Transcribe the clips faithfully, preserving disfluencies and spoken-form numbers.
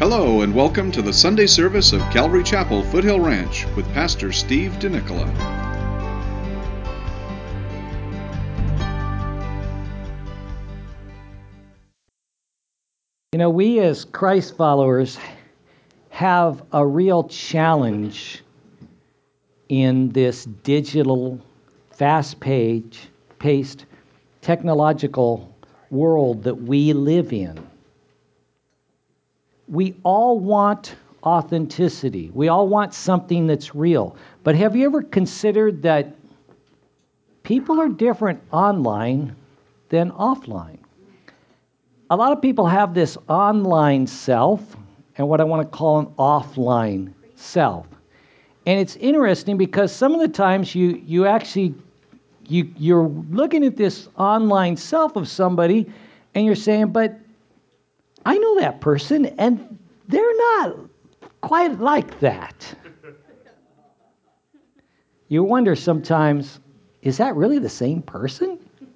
Hello and welcome to the Sunday service of Calvary Chapel, Foothill Ranch, with Pastor Steve DeNicola. You know, we as Christ followers have a real challenge in this digital, fast-paced, technological world that we live in. We all want authenticity. We all want something that's real. But have you ever considered that people are different online than offline? A lot of people have this online self and what I want to call an offline self. And it's interesting because some of the times you you actually you you're looking at this online self of somebody and you're saying, but I know that person and they're not quite like that. You wonder sometimes, is that really the same person?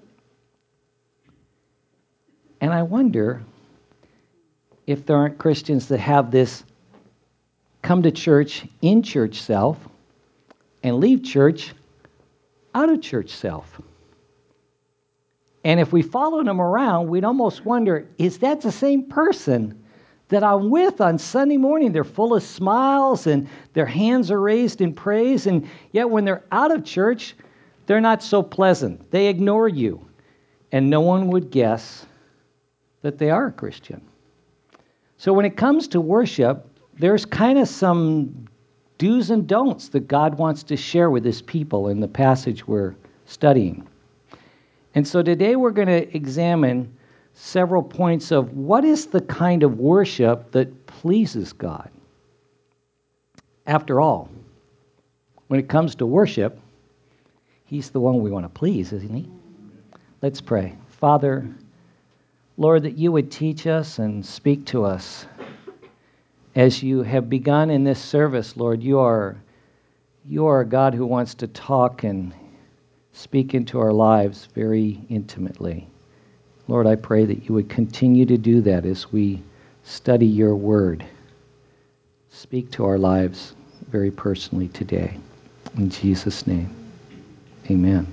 And I wonder if there aren't Christians that have this come to church in church self and leave church out of church self. And if we followed them around, we'd almost wonder, is that the same person that I'm with on Sunday morning? They're full of smiles and their hands are raised in praise, and yet when they're out of church, they're not so pleasant. They ignore you, and no one would guess that they are a Christian. So when it comes to worship, there's kind of some do's and don'ts that God wants to share with his people in the passage we're studying. And so today we're going to examine several points of what is the kind of worship that pleases God. After all, when it comes to worship, he's the one we want to please, isn't he? Let's pray. Father, Lord, that you would teach us and speak to us as you have begun in this service. Lord, you are, you are a God who wants to talk and speak into our lives very intimately. Lord, I pray that you would continue to do that as we study your word. Speak to our lives very personally today. In Jesus' name, amen.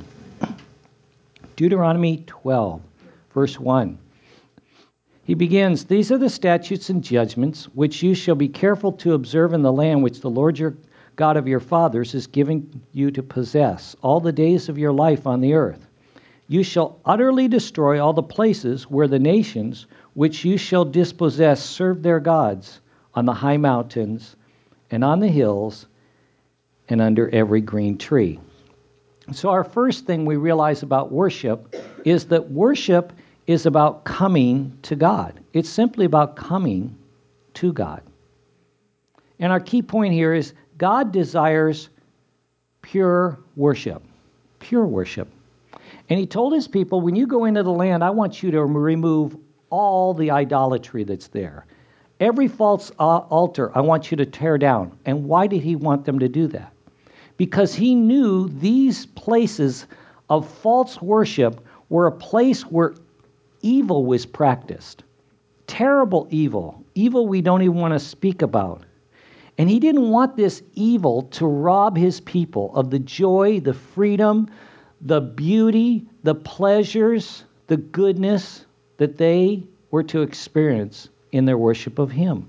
Deuteronomy twelve, verse one. He begins, "These are the statutes and judgments which you shall be careful to observe in the land which the Lord your God of your fathers is giving you to possess all the days of your life on the earth. You shall utterly destroy all the places where the nations which you shall dispossess serve their gods on the high mountains and on the hills and under every green tree." So our first thing we realize about worship is that worship is about coming to God. It's simply about coming to God. And our key point here is God desires pure worship. Pure worship. And he told his people, when you go into the land, I want you to remove all the idolatry that's there. Every false altar, I want you to tear down. And why did he want them to do that? Because he knew these places of false worship were a place where evil was practiced. Terrible evil. Evil we don't even want to speak about. And he didn't want this evil to rob his people of the joy, the freedom, the beauty, the pleasures, the goodness that they were to experience in their worship of him.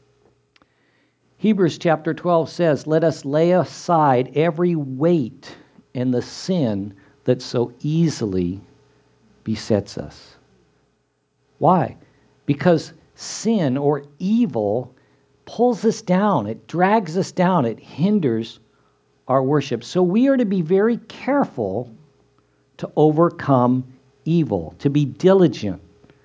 Hebrews chapter twelve says, "Let us lay aside every weight and the sin that so easily besets us." Why? Because sin or evil pulls us down. It drags us down. It hinders our worship. So we are to be very careful to overcome evil, to be diligent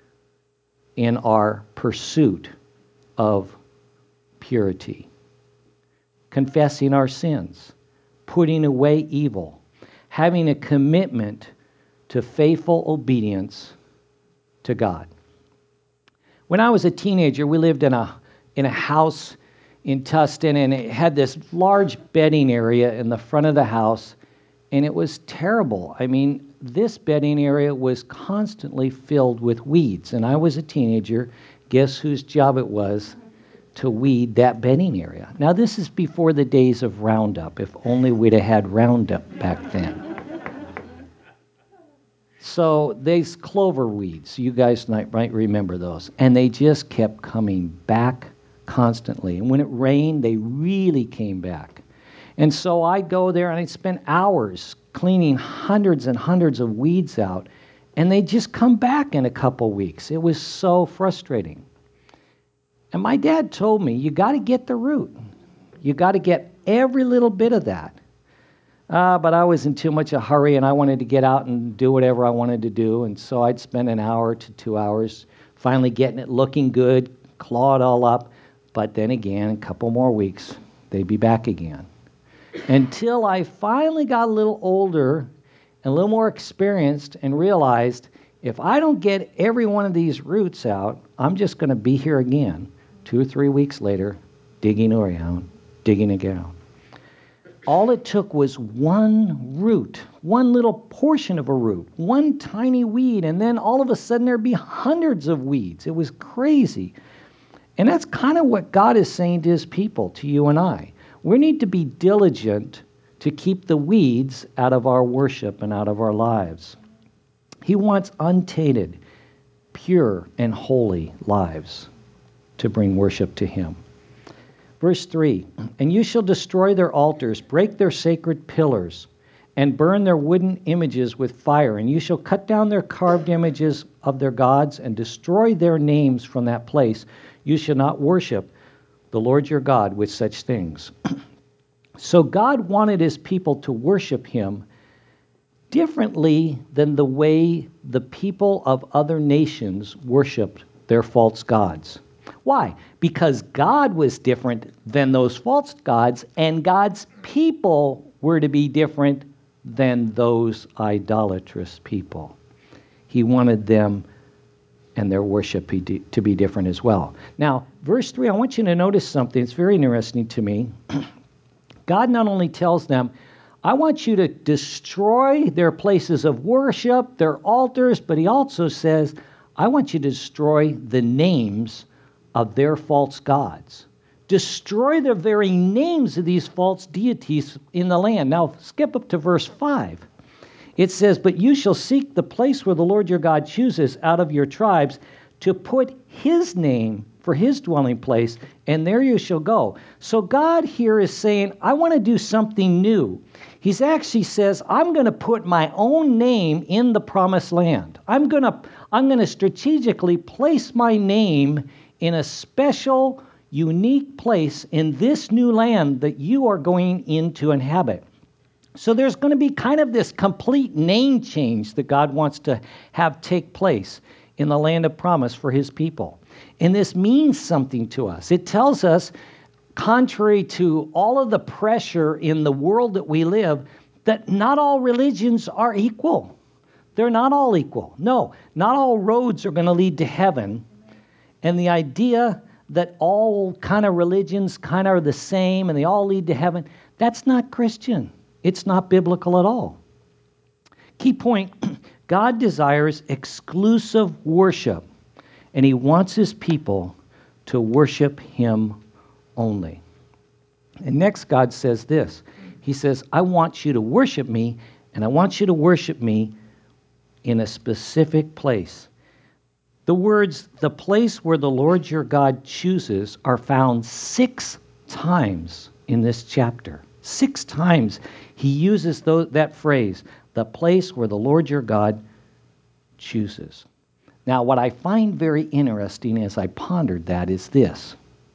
in our pursuit of purity, confessing our sins, putting away evil, having a commitment to faithful obedience to God. When I was a teenager, we lived in a in a house in Tustin, and it had this large bedding area in the front of the house, and it was terrible. I mean, this bedding area was constantly filled with weeds, and I was a teenager. Guess whose job it was to weed that bedding area. Now, this is before the days of Roundup. If only we'd have had Roundup back then. So these clover weeds, you guys might, might remember those, and they just kept coming back constantly. And when it rained, they really came back. And so I'd go there and I'd spend hours cleaning hundreds and hundreds of weeds out, and they'd just come back in a couple weeks. It was so frustrating. And my dad told me, you got to get the root. You got to get every little bit of that. Uh, but I was in too much a hurry, and I wanted to get out and do whatever I wanted to do. And so I'd spend an hour to two hours finally getting it looking good, claw it all up. But then again, a couple more weeks, they'd be back again. Until I finally got a little older and a little more experienced and realized if I don't get every one of these roots out, I'm just going to be here again two or three weeks later, digging around, digging again. All it took was one root, one little portion of a root, one tiny weed, and then all of a sudden there'd be hundreds of weeds. It was crazy. And that's kind of what God is saying to his people, to you and I. We need to be diligent to keep the weeds out of our worship and out of our lives. He wants untainted, pure, and holy lives to bring worship to him. Verse three, and you shall destroy their altars, break their sacred pillars, and burn their wooden images with fire. And you shall cut down their carved images of their gods and destroy their names from that place. You shall not worship the Lord your God with such things. So God wanted his people to worship him differently than the way the people of other nations worshiped their false gods. Why? Because God was different than those false gods, and God's people were to be different than those idolatrous people. He wanted them and their worship to be different as well. Now, verse three, I want you to notice something. It's very interesting to me. God not only tells them, I want you to destroy their places of worship, their altars, but he also says, I want you to destroy the names of their false gods. Destroy the very names of these false deities in the land. Now, skip up to verse five. It says, but you shall seek the place where the Lord your God chooses out of your tribes to put his name for his dwelling place, and there you shall go. So God here is saying, I want to do something new. He actually says, I'm going to put my own name in the promised land. I'm going to, I'm going to strategically place my name in a special, unique place in this new land that you are going in to inhabit. So there's going to be kind of this complete name change that God wants to have take place in the land of promise for his people. And this means something to us. It tells us, contrary to all of the pressure in the world that we live, that not all religions are equal. They're not all equal. No, not all roads are going to lead to heaven. And the idea that all kind of religions kind of are the same and they all lead to heaven, that's not Christian. It's not biblical at all. Key point, God desires exclusive worship, and he wants his people to worship him only. And next, God says this. He says, I want you to worship me, and I want you to worship me in a specific place. The words, the place where the Lord your God chooses, are found six times in this chapter. Six times he uses those, that phrase, the place where the Lord your God chooses. Now, what I find very interesting as I pondered that is this.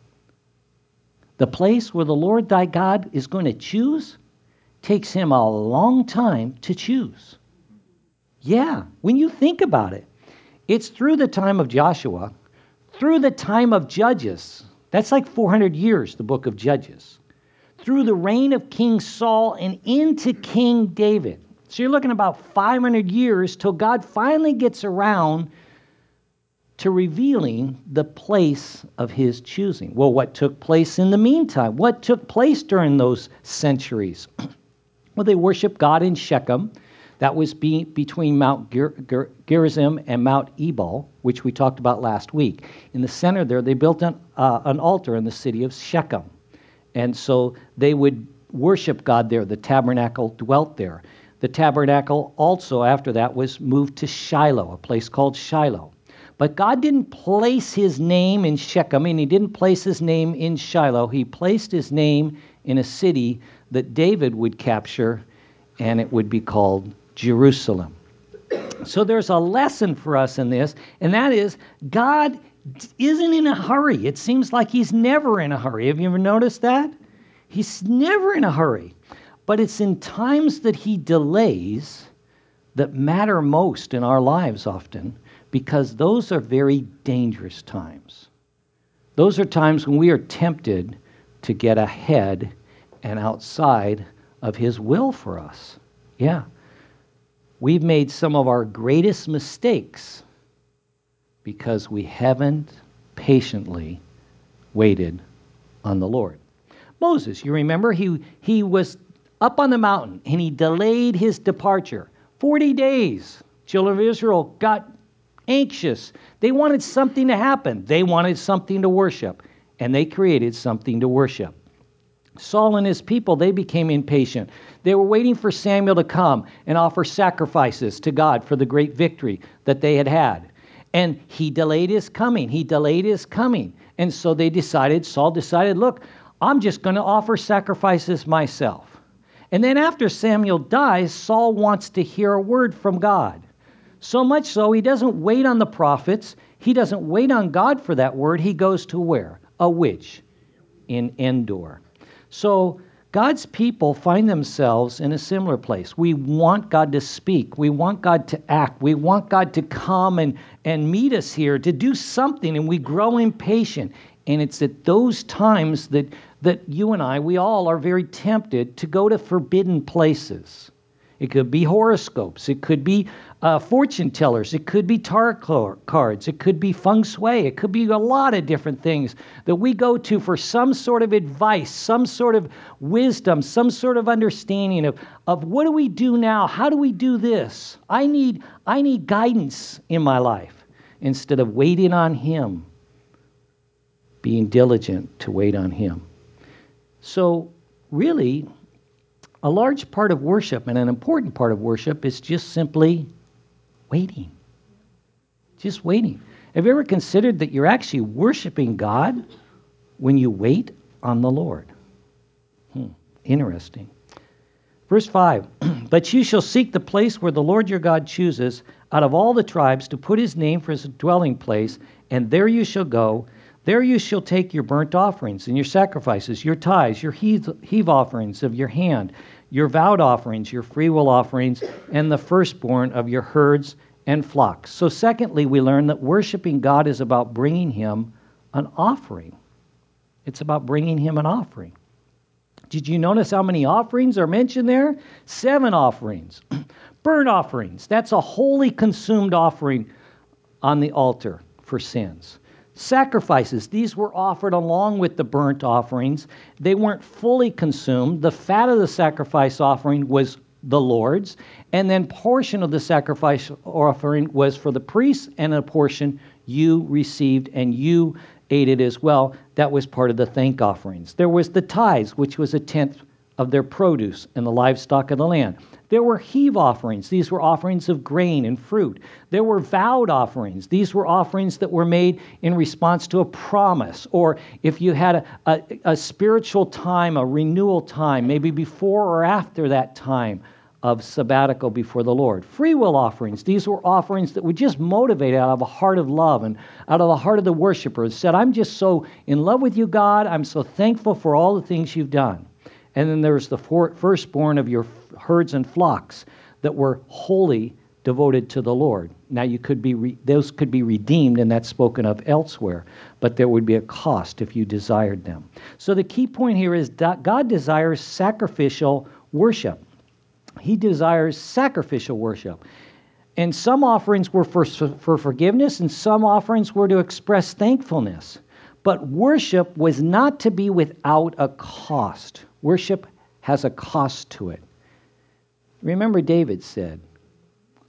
The place where the Lord thy God is going to choose takes him a long time to choose. Yeah, when you think about it, it's through the time of Joshua, through the time of Judges. That's like four hundred years, the book of Judges. Through the reign of King Saul and into King David. So you're looking about five hundred years till God finally gets around to revealing the place of his choosing. Well, what took place in the meantime? What took place during those centuries? Well, they worshiped God in Shechem. That was be, between Mount Ger, Ger, Gerizim and Mount Ebal, which we talked about last week. In the center there, they built an, uh, an altar in the city of Shechem. And so they would worship God there. The tabernacle dwelt there. The tabernacle also, after that, was moved to Shiloh, a place called Shiloh. But God didn't place his name in Shechem, and he didn't place his name in Shiloh. He placed his name in a city that David would capture, and it would be called Jerusalem. So there's a lesson for us in this, and that is God isn't in a hurry. It seems like he's never in a hurry. Have you ever noticed that? He's never in a hurry. But it's in times that he delays that matter most in our lives often, because those are very dangerous times. Those are times when we are tempted to get ahead and outside of his will for us. Yeah. We've made some of our greatest mistakes because we haven't patiently waited on the Lord. Moses, you remember, he, he was up on the mountain and he delayed his departure. forty days. Children of Israel got anxious. They wanted something to happen. They wanted something to worship, and they created something to worship. Saul and his people, they became impatient. They were waiting for Samuel to come and offer sacrifices to God for the great victory that they had had. And he delayed his coming. He delayed his coming. And so they decided, Saul decided, look, I'm just going to offer sacrifices myself. And then after Samuel dies, Saul wants to hear a word from God. So much so, he doesn't wait on the prophets. He doesn't wait on God for that word. He goes to where? A witch in Endor. So God's people find themselves in a similar place. We want God to speak. We want God to act. We want God to come and, and meet us here, to do something, and we grow impatient. And it's at those times that, that you and I, we all are very tempted to go to forbidden places. It could be horoscopes. It could be uh, fortune tellers. It could be tarot cards. It could be feng shui. It could be a lot of different things that we go to for some sort of advice, some sort of wisdom, some sort of understanding of, of what do we do now? How do we do this? I need, I need guidance in my life instead of waiting on him, being diligent to wait on him. So really, a large part of worship and an important part of worship is just simply waiting. Just waiting. Have you ever considered that you're actually worshiping God when you wait on the Lord? Hmm, interesting. Verse five, but you shall seek the place where the Lord your God chooses out of all the tribes to put his name for his dwelling place, and there you shall go. There you shall take your burnt offerings and your sacrifices, your tithes, your heave, heave offerings of your hand, your vowed offerings, your freewill offerings, and the firstborn of your herds and flocks. So secondly, we learn that worshiping God is about bringing him an offering. It's about bringing him an offering. Did you notice how many offerings are mentioned there? Seven offerings. Burnt offerings. That's a wholly consumed offering on the altar for sins. Sacrifices, these were offered along with the burnt offerings. They weren't fully consumed. The fat of the sacrifice offering was the Lord's, and then portion of the sacrifice offering was for the priests, and a portion you received and you ate it as well. That was part of the thank offerings. There was the tithes, which was a tenth of their produce and the livestock of the land. There were heave offerings. These were offerings of grain and fruit. There were vowed offerings. These were offerings that were made in response to a promise, or if you had a, a, a spiritual time, a renewal time, maybe before or after that time of sabbatical before the Lord. Free will offerings. These were offerings that were just motivated out of a heart of love and out of the heart of the worshiper. It said, I'm just so in love with you, God. I'm so thankful for all the things you've done. And then there's the for, firstborn of your herds and flocks that were wholly devoted to the Lord. Now, you could be re, those could be redeemed, and that's spoken of elsewhere, but there would be a cost if you desired them. So the key point here is that God desires sacrificial worship. He desires sacrificial worship. And some offerings were for, for forgiveness, and some offerings were to express thankfulness. But worship was not to be without a cost. Worship has a cost to it. Remember, David said,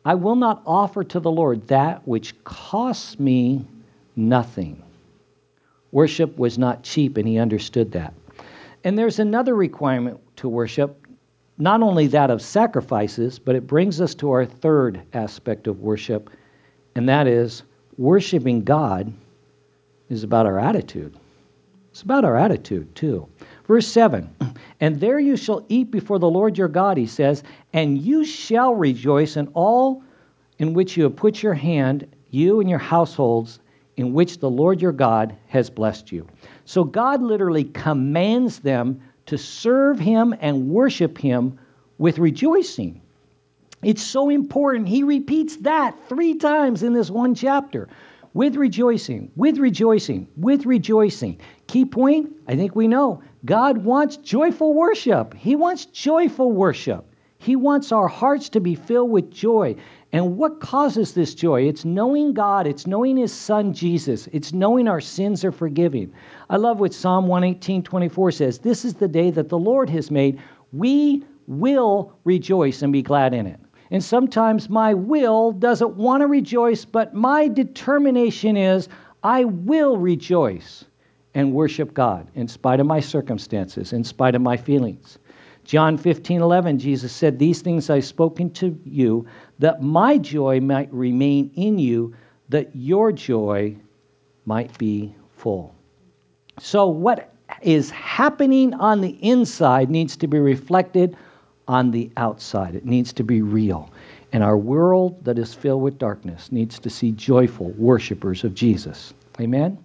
I will not offer to the Lord that which costs me nothing. Worship was not cheap, and he understood that. And there's another requirement to worship, not only that of sacrifices, but it brings us to our third aspect of worship, and that is worshiping God is about our attitude. It's about our attitude, too. Verse seven, and there you shall eat before the Lord your God, he says, and you shall rejoice in all in which you have put your hand, you and your households, in which the Lord your God has blessed you. So God literally commands them to serve him and worship him with rejoicing. It's so important. He repeats that three times in this one chapter. With rejoicing, with rejoicing, with rejoicing. Key point, I think we know, God wants joyful worship. He wants joyful worship. He wants our hearts to be filled with joy. And what causes this joy? It's knowing God. It's knowing his son, Jesus. It's knowing our sins are forgiven. I love what Psalm one eighteen twenty-four says. This is the day that the Lord has made. We will rejoice and be glad in it. And sometimes my will doesn't want to rejoice, but my determination is I will rejoice and worship God in spite of my circumstances, in spite of my feelings. John fifteen eleven, Jesus said, these things I've spoken to you, that my joy might remain in you, that your joy might be full. So what is happening on the inside needs to be reflected on the outside. It needs to be real. And our world that is filled with darkness needs to see joyful worshipers of Jesus. Amen?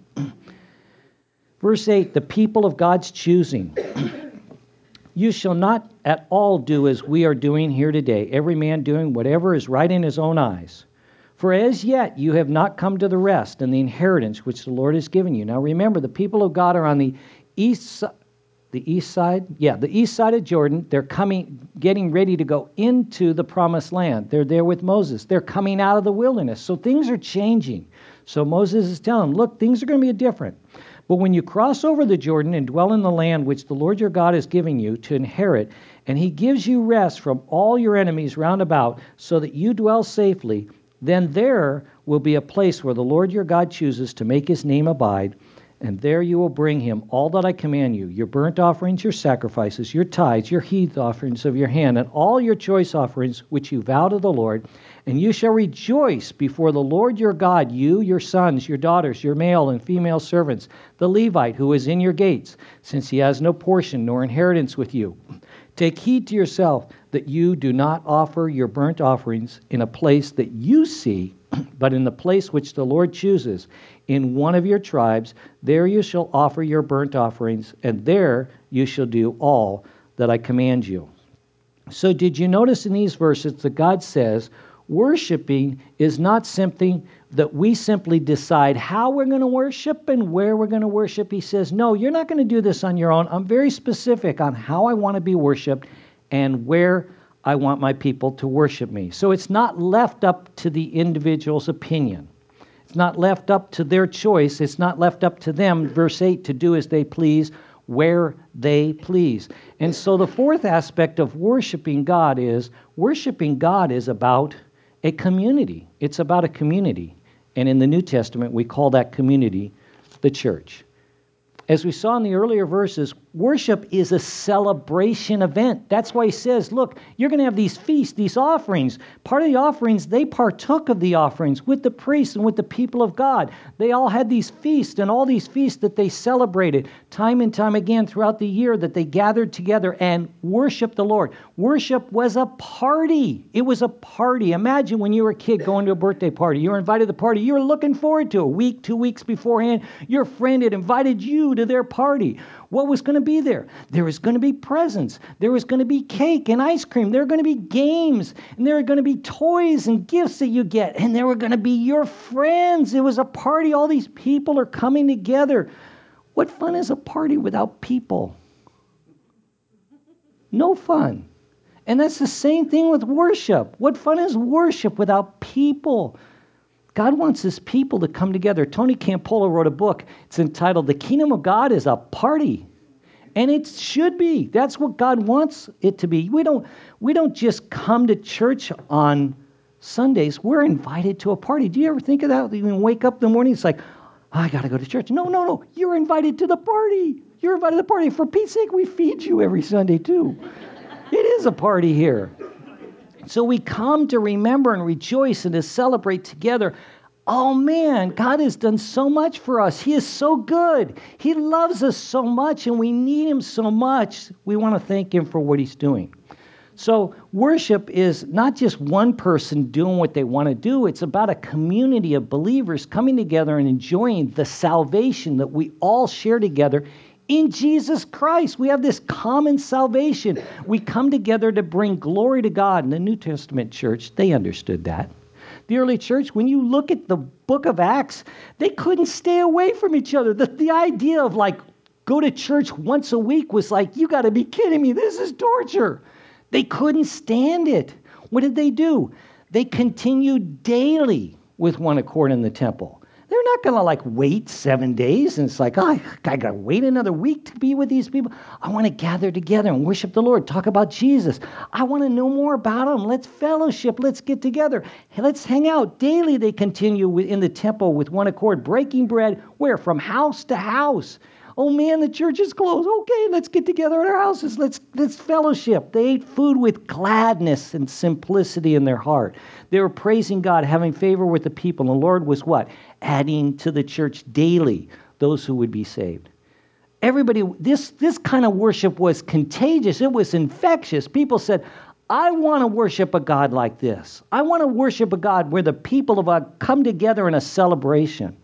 Verse eight, the people of God's choosing. You shall not at all do as we are doing here today, every man doing whatever is right in his own eyes. For as yet you have not come to the rest and the inheritance which the Lord has given you. Now remember, the people of God are on the east side. The east side? Yeah, the east side of Jordan. They're coming, getting ready to go into the promised land. They're there with Moses. They're coming out of the wilderness. So things are changing. So Moses is telling them, look, things are going to be different. But when you cross over the Jordan and dwell in the land which the Lord your God is giving you to inherit, and he gives you rest from all your enemies round about, so that you dwell safely, then there will be a place where the Lord your God chooses to make his name abide, and there you will bring him all that I command you, your burnt offerings, your sacrifices, your tithes, your heave offerings of your hand, and all your choice offerings which you vow to the Lord. And you shall rejoice before the Lord your God, you, your sons, your daughters, your male and female servants, the Levite who is in your gates, since he has no portion nor inheritance with you. Take heed to yourself that you do not offer your burnt offerings in a place that you see, but in the place which the Lord chooses, in one of your tribes. There you shall offer your burnt offerings, and there you shall do all that I command you. So did you notice in these verses that God says worshiping is not something that we simply decide how we're going to worship and where we're going to worship? He says, no, you're not going to do this on your own. I'm very specific on how I want to be worshiped and where I want my people to worship me. So it's not left up to the individual's opinion. It's not left up to their choice. It's not left up to them, verse eight, to do as they please, where they please. And so the fourth aspect of worshiping God is, worshiping God is about a community. It's about a community. And in the New Testament, we call that community the church. As we saw in the earlier verses, worship is a celebration event. That's why he says, look, you're going to have these feasts, these offerings. Part of the offerings, they partook of the offerings with the priests and with the people of God. They all had these feasts and all these feasts that they celebrated time and time again throughout the year, that they gathered together and worshiped the Lord. Worship was a party. It was a party. Imagine when you were a kid going to a birthday party. You were invited to the party. You were looking forward to it. A week, two weeks beforehand, your friend had invited you to their party. What was going to be there? There was going to be presents. There was going to be cake and ice cream. There were going to be games. And there were going to be toys and gifts that you get. And there were going to be your friends. It was a party. All these people are coming together. What fun is a party without people? No fun. And that's the same thing with worship. What fun is worship without people? God wants his people to come together. Tony Campolo wrote a book. It's entitled, The Kingdom of God is a Party. And it should be. That's what God wants it to be. We don't, we don't just come to church on Sundays, we're invited to a party. Do you ever think of that? You even wake up in the morning, it's like, oh, I got to go to church. No, no, no. You're invited to the party. You're invited to the party. For Pete's sake, we feed you every Sunday, too. It is a party here. So we come to remember and rejoice and to celebrate together. Oh, man, God has done so much for us. He is so good. He loves us so much, and we need him so much. We want to thank him for what he's doing. So worship is not just one person doing what they want to do. It's about a community of believers coming together and enjoying the salvation that we all share together in Jesus Christ. We have this common salvation. We come together to bring glory to God. In the New Testament church, they understood that. The early church, when you look at the book of Acts, they couldn't stay away from each other. The, the idea of like, go to church once a week was like, you got to be kidding me. This is torture. They couldn't stand it. What did they do? They continued daily with one accord in the temple. They're not going to like wait seven days and it's like, oh, I got to wait another week to be with these people. I want to gather together and worship the Lord, talk about Jesus. I want to know more about him. Let's fellowship. Let's get together. Let's hang out. Daily they continue in the temple with one accord, breaking bread, where? From house to house. Oh man, the church is closed. Okay, let's get together at our houses. Let's let's fellowship. They ate food with gladness and simplicity in their heart. They were praising God, having favor with the people. And the Lord was what? Adding to the church daily those who would be saved. Everybody, this, this kind of worship was contagious. It was infectious. People said, I want to worship a God like this. I want to worship a God where the people of God come together in a celebration.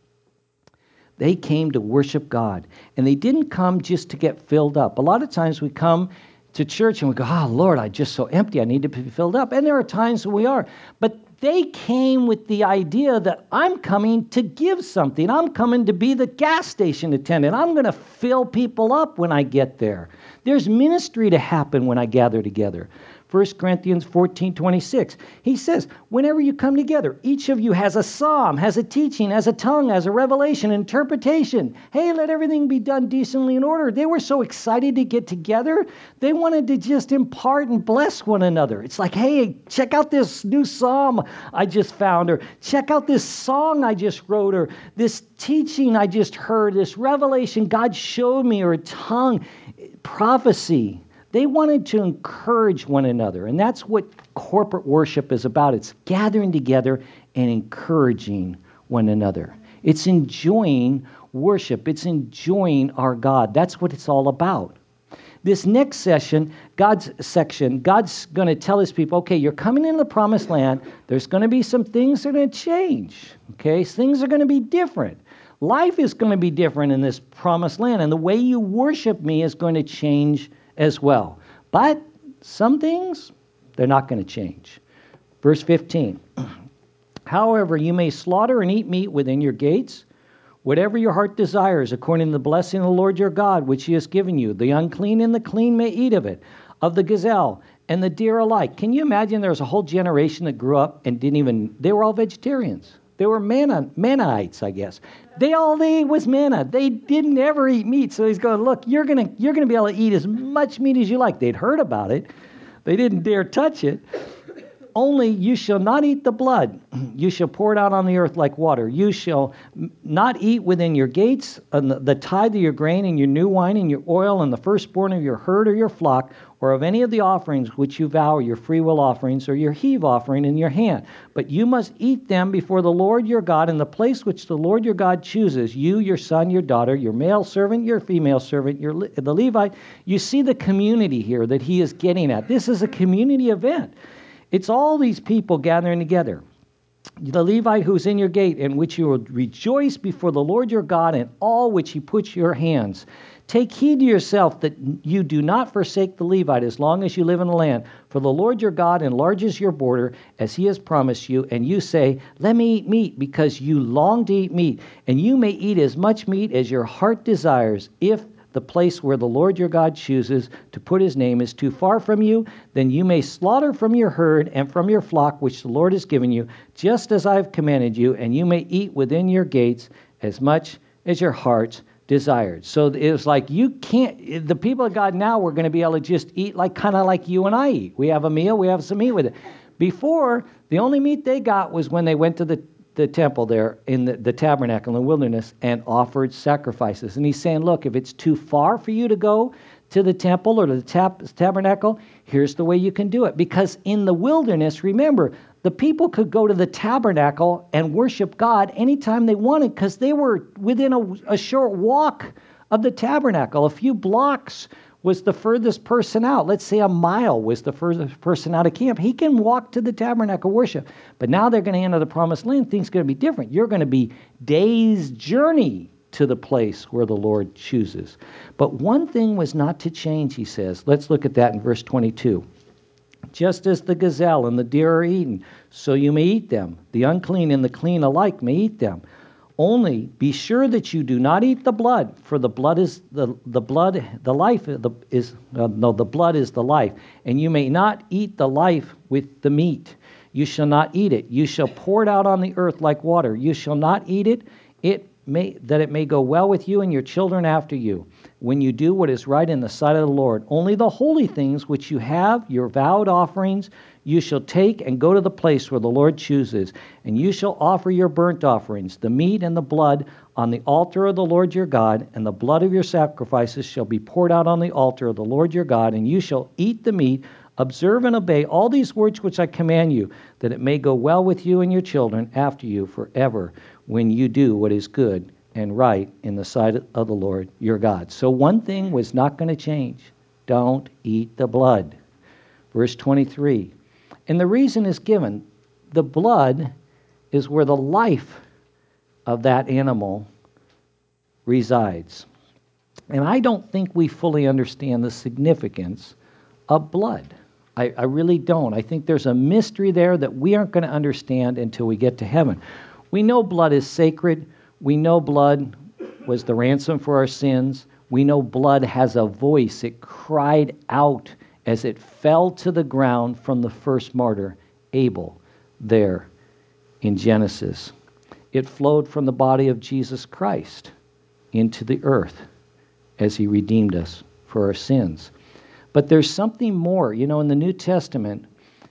They came to worship God, and they didn't come just to get filled up. A lot of times we come to church and we go, oh, Lord, I'm just so empty. I need to be filled up. And there are times when we are. But they came with the idea that I'm coming to give something. I'm coming to be the gas station attendant. I'm going to fill people up when I get there. There's ministry to happen when I gather together. First Corinthians fourteen twenty-six. He says, whenever you come together, each of you has a psalm, has a teaching, has a tongue, has a revelation, interpretation. Hey, let everything be done decently in order. They were so excited to get together. They wanted to just impart and bless one another. It's like, hey, check out this new psalm I just found, or check out this song I just wrote, or this teaching I just heard, this revelation God showed me, or a tongue, prophecy. They wanted to encourage one another, and that's what corporate worship is about. It's gathering together and encouraging one another. It's enjoying worship. It's enjoying our God. That's what it's all about. This next session, God's section, God's going to tell his people, okay, you're coming into the promised land. There's going to be some things that are going to change. Okay, things are going to be different. Life is going to be different in this promised land, and the way you worship me is going to change as well. But some things, they're not going to change. Verse fifteen. However, you may slaughter and eat meat within your gates, whatever your heart desires, according to the blessing of the Lord your God, which he has given you. The unclean and the clean may eat of it, of the gazelle and the deer alike. Can you imagine there was a whole generation that grew up and didn't even, they were all vegetarians. They were manna, Mannaites, I guess. They all they ate was manna. They didn't ever eat meat. So he's going, look, you're going to you're going to be able to eat as much meat as you like. They'd heard about it. They didn't dare touch it. Only you shall not eat the blood. You shall pour it out on the earth like water. You shall not eat within your gates and the, the tithe of your grain and your new wine and your oil and the firstborn of your herd or your flock, or of any of the offerings which you vow, your freewill offerings or your heave offering in your hand. But you must eat them before the Lord your God in the place which the Lord your God chooses, you, your son, your daughter, your male servant, your female servant, your the Levite. You see the community here that he is getting at. This is a community event. It's all these people gathering together. The Levite who's in your gate, in which you will rejoice before the Lord your God in all which he puts your hands. Take heed to yourself that you do not forsake the Levite as long as you live in the land. For the Lord your God enlarges your border as he has promised you. And you say, let me eat meat, because you long to eat meat. And you may eat as much meat as your heart desires. If the place where the Lord your God chooses to put his name is too far from you, then you may slaughter from your herd and from your flock which the Lord has given you, just as I have commanded you, and you may eat within your gates as much as your heart desired. So it was like you can't, the people of God now were going to be able to just eat like kind of like you and I eat. We have a meal, we have some meat with it. Before, the only meat they got was when they went to the, the temple there in the, the tabernacle in the wilderness and offered sacrifices. And he's saying, look, if it's too far for you to go to the temple or to the tab- tabernacle, here's the way you can do it. Because in the wilderness, remember, the people could go to the tabernacle and worship God anytime they wanted because they were within a, a short walk of the tabernacle. A few blocks was the furthest person out. Let's say a mile was the furthest person out of camp. He can walk to the tabernacle worship. But now they're going to enter the promised land. Things are going to be different. You're going to be days' journey to the place where the Lord chooses. But one thing was not to change, he says. Let's look at that in verse twenty-two. Just as the gazelle and the deer are eaten, so you may eat them. The unclean and the clean alike may eat them. Only be sure that you do not eat the blood, for the blood is the, the blood, the life is, uh, no, the blood is the life. And you may not eat the life with the meat. You shall not eat it. You shall pour it out on the earth like water. You shall not eat it, it may, that it may go well with you and your children after you, when you do what is right in the sight of the Lord. Only the holy things which you have, your vowed offerings, you shall take and go to the place where the Lord chooses, and you shall offer your burnt offerings, the meat and the blood, on the altar of the Lord your God, and the blood of your sacrifices shall be poured out on the altar of the Lord your God, and you shall eat the meat, observe and obey all these words which I command you, that it may go well with you and your children after you forever, when you do what is good and right in the sight of the Lord your God. So one thing was not going to change. Don't eat the blood. Verse twenty-three. And the reason is given. The blood is where the life of that animal resides. And I don't think we fully understand the significance of blood. I, I really don't. I think there's a mystery there that we aren't going to understand until we get to heaven. We know blood is sacred. We know blood was the ransom for our sins. We know blood has a voice. It cried out as it fell to the ground from the first martyr, Abel, there in Genesis. It flowed from the body of Jesus Christ into the earth as he redeemed us for our sins. But there's something more. You know, in the New Testament,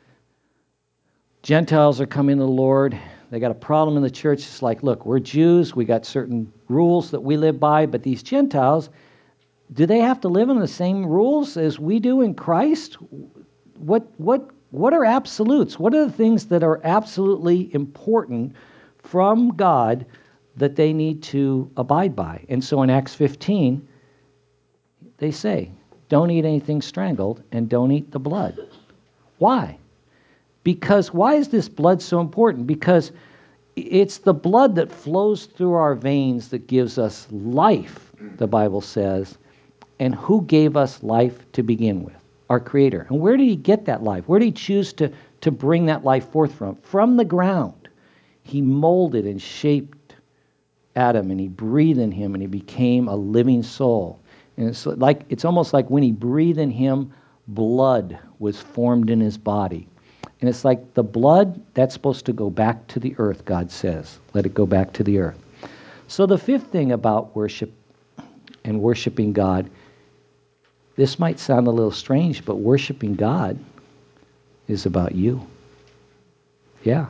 Gentiles are coming to the Lord. They got a problem in the church. It's like, look, we're Jews. We got certain rules that we live by, but these Gentiles, do they have to live in the same rules as we do in Christ? What what what are absolutes? What are the things that are absolutely important from God that they need to abide by? And so in Acts fifteen, they say, don't eat anything strangled and don't eat the blood. Why? Because why is this blood so important? Because it's the blood that flows through our veins that gives us life, the Bible says. And who gave us life to begin with? Our Creator. And where did he get that life? Where did he choose to, to bring that life forth from? From the ground. He molded and shaped Adam, and he breathed in him, and he became a living soul. And it's like it's almost like when he breathed in him, blood was formed in his body. And it's like the blood, that's supposed to go back to the earth, God says. Let it go back to the earth. So the fifth thing about worship and worshiping God, this might sound a little strange, but worshiping God is about you. Yeah.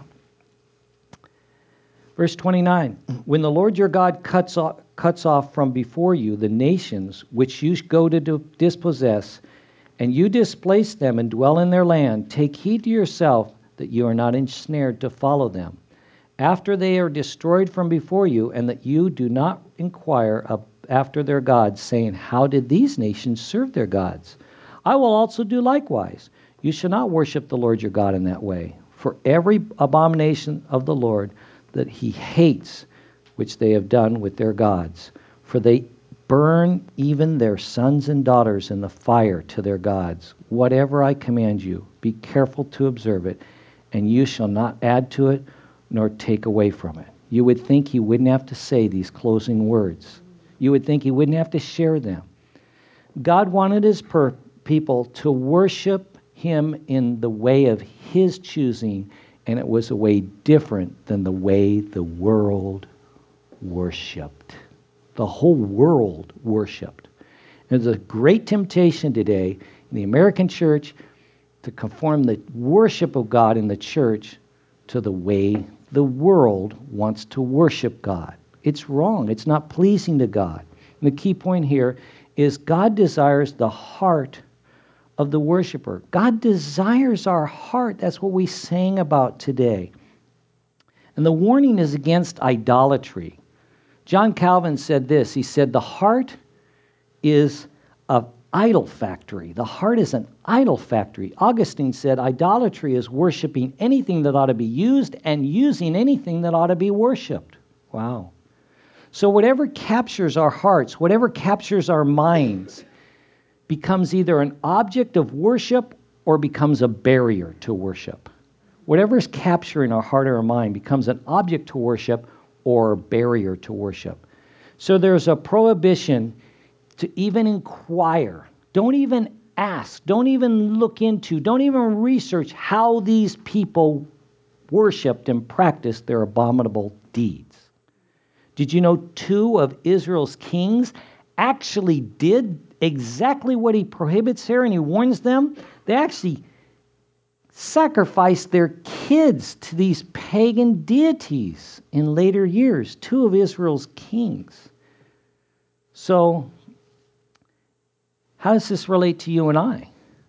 Verse twenty-nine, when the Lord your God cuts off, cuts off from before you the nations which you go to dispossess, and you displace them and dwell in their land, take heed to yourself that you are not ensnared to follow them, after they are destroyed from before you, and that you do not inquire of after their gods, saying, how did these nations serve their gods? I will also do likewise. You shall not worship the Lord your God in that way. For every abomination of the Lord that he hates, which they have done with their gods, for they burn even their sons and daughters in the fire to their gods. Whatever I command you, be careful to observe it, and you shall not add to it nor take away from it. You would think he wouldn't have to say these closing words. You would think he wouldn't have to share them. God wanted his per- people to worship him in the way of his choosing, and it was a way different than the way the world worshipped. The whole world worshipped. There's a great temptation today in the American church to conform the worship of God in the church to the way the world wants to worship God. It's wrong. It's not pleasing to God. And the key point here is God desires the heart of the worshiper. God desires our heart. That's what we sang about today. And the warning is against idolatry. John Calvin said this. He said, the heart is an idol factory. The heart is an idol factory. Augustine said, idolatry is worshiping anything that ought to be used and using anything that ought to be worshipped. Wow. So whatever captures our hearts, whatever captures our minds, becomes either an object of worship or becomes a barrier to worship. Whatever is capturing our heart or our mind becomes an object to worship or a barrier to worship. So there's a prohibition to even inquire. Don't even ask. Don't even look into. Don't even research how these people worshiped and practiced their abominable deeds. Did you know two of Israel's kings actually did exactly what he prohibits here, and he warns them? They actually sacrificed their kids to these pagan deities in later years, two of Israel's kings. So, how does this relate to you and I?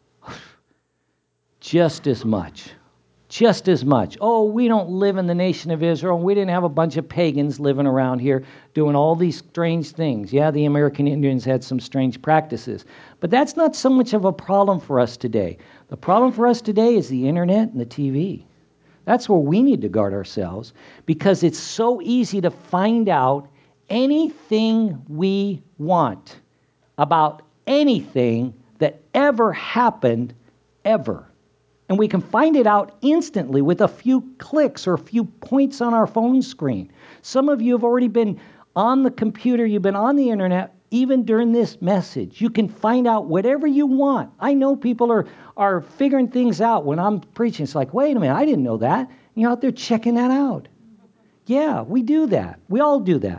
Just as much. Just as much. Oh, we don't live in the nation of Israel. We didn't have a bunch of pagans living around here doing all these strange things. Yeah, the American Indians had some strange practices. But that's not so much of a problem for us today. The problem for us today is the internet and the T V. That's where we need to guard ourselves, because it's so easy to find out anything we want about anything that ever happened, ever. And we can find it out instantly with a few clicks or a few points on our phone screen. Some of you have already been on the computer, you've been on the internet, even during this message. You can find out whatever you want. I know people are, are figuring things out when I'm preaching. It's like, wait a minute, I didn't know that. And you're out there checking that out. Yeah, we do that. We all do that.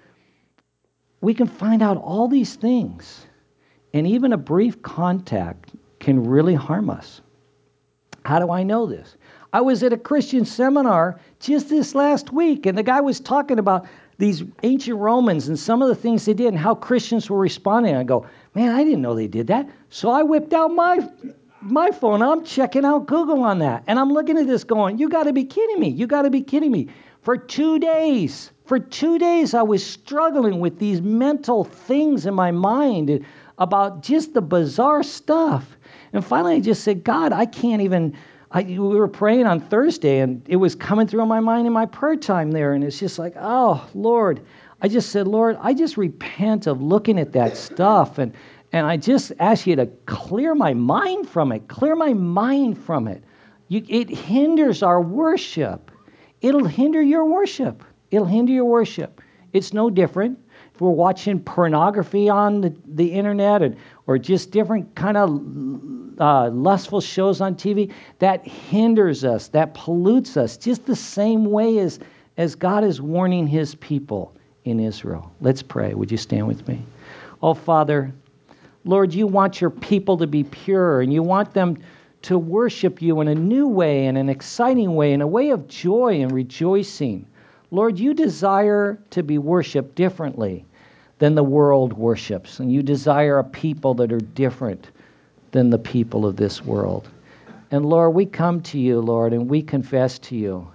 We can find out all these things. And even a brief contact can really harm us. How do I know this? I was at a Christian seminar just this last week, and the guy was talking about these ancient Romans and some of the things they did and how Christians were responding. I go, man, I didn't know they did that. So I whipped out my my phone. I'm checking out Google on that. And I'm looking at this going, you got to be kidding me. You got to be kidding me. For two days, for two days, I was struggling with these mental things in my mind about just the bizarre stuff. And finally, I just said, God, I can't even, I, we were praying on Thursday, and it was coming through my mind in my prayer time there. And it's just like, oh, Lord. I just said, Lord, I just repent of looking at that stuff. And, and I just ask you to clear my mind from it. Clear my mind from it. You, it hinders our worship. It'll hinder your worship. It'll hinder your worship. It's no different if we're watching pornography on the, the internet and, or just different kind of uh, lustful shows on T V. That hinders us. That pollutes us just the same way as, as God is warning his people in Israel. Let's pray. Would you stand with me? Oh, Father, Lord, you want your people to be pure, and you want them to worship you in a new way, in an exciting way, in a way of joy and rejoicing. Lord, you desire to be worshiped differently than the world worships, and you desire a people that are different than the people of this world. And Lord, we come to you, Lord, and we confess to you.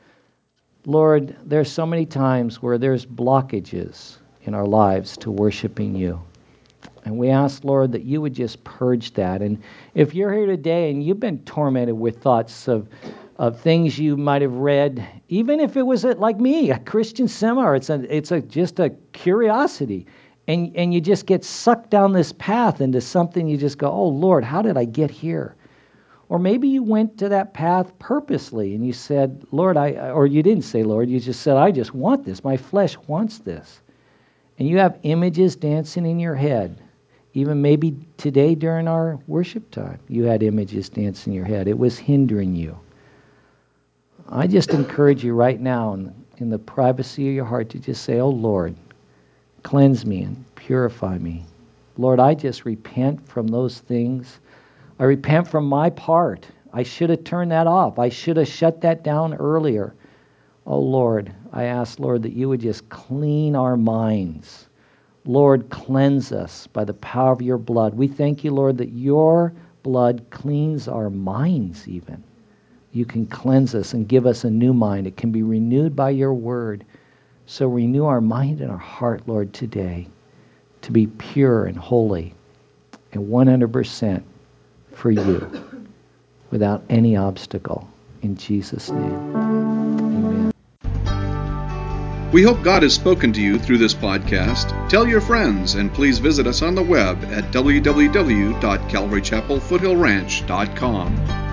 Lord, there's so many times where there's blockages in our lives to worshiping you. And we ask, Lord, that you would just purge that. And if you're here today and you've been tormented with thoughts of, of things you might have read, even if it was a, like me, a Christian seminar, it's a, it's a just a curiosity. And, and you just get sucked down this path into something, you just go, oh, Lord, how did I get here? Or maybe you went to that path purposely and you said, Lord, I, or you didn't say, Lord, you just said, I just want this. My flesh wants this. And you have images dancing in your head. Even maybe today during our worship time, you had images dancing in your head. It was hindering you. I just encourage you right now in, in the privacy of your heart to just say, oh, Lord, cleanse me and purify me. Lord, I just repent from those things. I repent from my part. I should have turned that off. I should have shut that down earlier. Oh, Lord, I ask, Lord, that you would just clean our minds. Lord, cleanse us by the power of your blood. We thank you, Lord, that your blood cleans our minds even. You can cleanse us and give us a new mind. It can be renewed by your word. So renew our mind and our heart, Lord, today to be pure and holy and one hundred percent for you without any obstacle. In Jesus' name, amen. We hope God has spoken to you through this podcast. Tell your friends, and please visit us on the web at w w w dot calvary chapel foothill ranch dot com.